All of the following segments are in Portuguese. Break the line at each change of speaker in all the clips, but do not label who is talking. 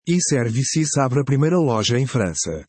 E-Services abre a primeira loja em França.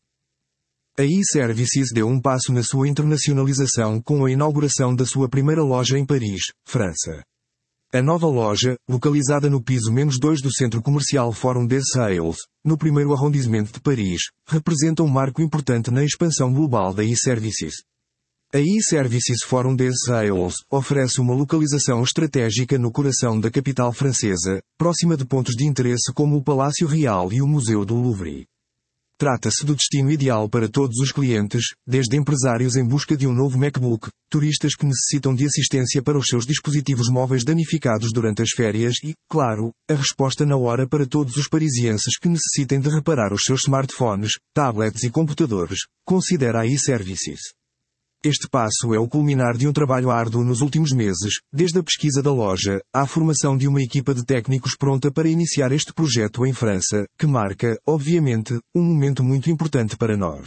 A E-Services deu um passo na sua internacionalização com a inauguração da sua primeira loja em Paris, França. A nova loja, localizada no piso -2 do centro comercial Forum des Halles, no primeiro arrondissement de Paris, representa um marco importante na expansão global da E-Services. A E-Services Forum des Halles oferece uma localização estratégica no coração da capital francesa, próxima de pontos de interesse como o Palácio Real e o Museu do Louvre. Trata-se do destino ideal para todos os clientes, desde empresários em busca de um novo MacBook, turistas que necessitam de assistência para os seus dispositivos móveis danificados durante as férias e, claro, a resposta na hora para todos os parisienses que necessitem de reparar os seus smartphones, tablets e computadores. Considera a E-Services. Este passo é o culminar de um trabalho árduo nos últimos meses, desde a pesquisa da loja, à formação de uma equipa de técnicos pronta para iniciar este projeto em França, que marca, obviamente, um momento muito importante para nós.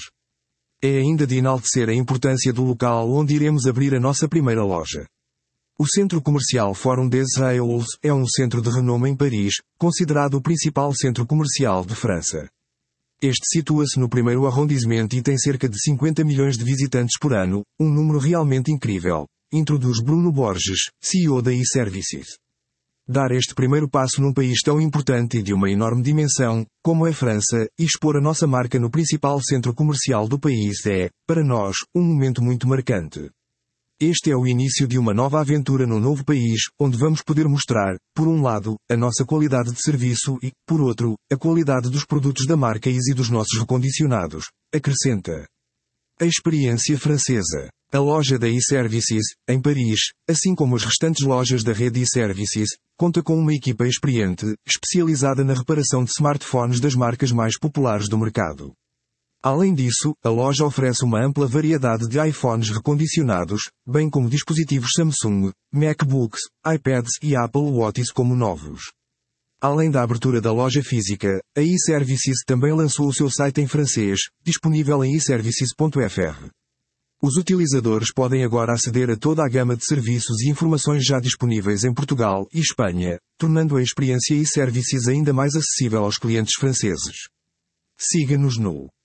É ainda de enaltecer a importância do local onde iremos abrir a nossa primeira loja. O centro comercial Forum des Halles é um centro de renome em Paris, considerado o principal centro comercial de França. Este situa-se no primeiro arrondissement e tem cerca de 50 milhões de visitantes por ano, um número realmente incrível, introduz Bruno Borges, CEO da E-Services. Dar este primeiro passo num país tão importante e de uma enorme dimensão, como é França, e expor a nossa marca no principal centro comercial do país é, para nós, um momento muito marcante. Este é o início de uma nova aventura no novo país, onde vamos poder mostrar, por um lado, a nossa qualidade de serviço e, por outro, a qualidade dos produtos da marca e dos nossos recondicionados. Acrescenta. A experiência francesa. A loja da E-Services, em Paris, assim como as restantes lojas da rede E-Services, conta com uma equipa experiente, especializada na reparação de smartphones das marcas mais populares do mercado. Além disso, a loja oferece uma ampla variedade de iPhones recondicionados, bem como dispositivos Samsung, MacBooks, iPads e Apple Watches como novos. Além da abertura da loja física, a E-Services também lançou o seu site em francês, disponível em e-services.fr. Os utilizadores podem agora aceder a toda a gama de serviços e informações já disponíveis em Portugal e Espanha, tornando a experiência E-Services ainda mais acessível aos clientes franceses. Siga-nos no